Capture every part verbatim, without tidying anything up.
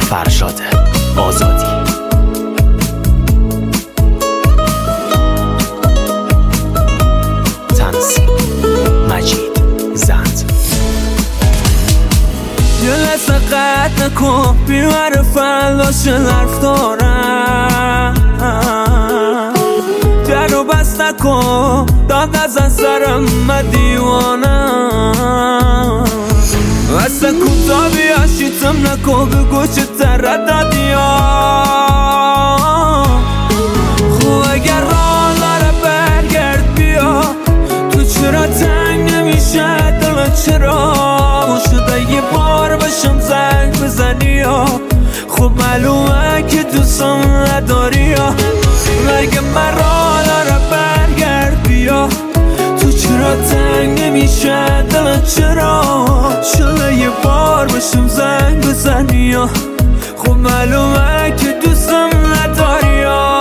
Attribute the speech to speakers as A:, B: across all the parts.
A: فرشاد آزادی. تنظیم مجید زند.
B: یه لحظه قطع نکن، بیمار فلاش حرف دارم. در رو بست نکن، داد نزن سرم من دیوانم. اصلا کوتا بیا شیطم نکن، بگو چه ترددی ها. خب اگر راه داره برگرد بیا، تو چرا تنگ نمیشه دلت؟ چرا شده یه بار بشم زنگ بزنی ها؟ خب معلومه که دوستم نداری ها. اگه من راه داره برگرد بیا، تو چرا تنگ نمیشه دلت؟ چرا شده یه بار بشم زنگ بزنی ها؟ خب معلومه که دوستم نداری ها.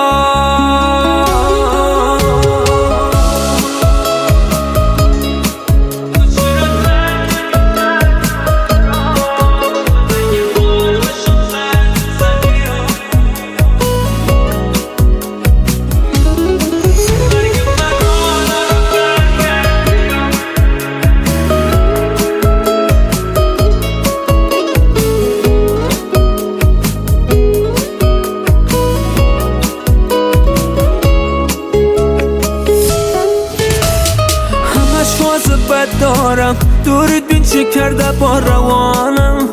B: بد دارم دورت بین چه کرده با روانم.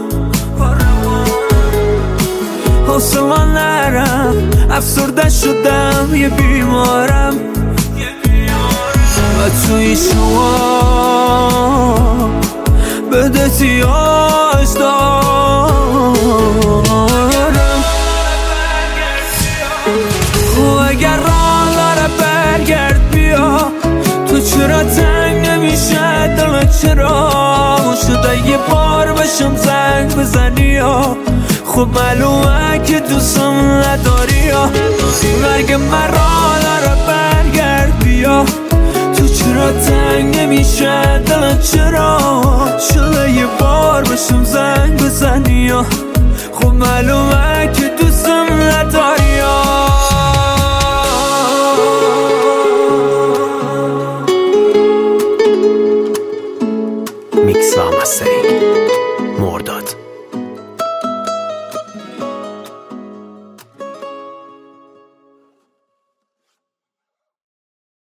B: حوصله نرم، افسرده شدم، یه بیمارم. و توی شما بده تیاش دارم. و اگر راه داره برگرد بیا، تو چرا تنگ نمیشه دلت؟ چرا شده یه بار بشم زنگ بزنی ها؟ خب معلومه که دوستم نداری ها. اگه من راه داره برگرد بیا، تو چرا تنگ نمیشه دلت؟ چرا شده یه بار بشم زنگ بزنی ها؟ خب معلومه که دوستم نداری ها.
A: میکس و مسترینگ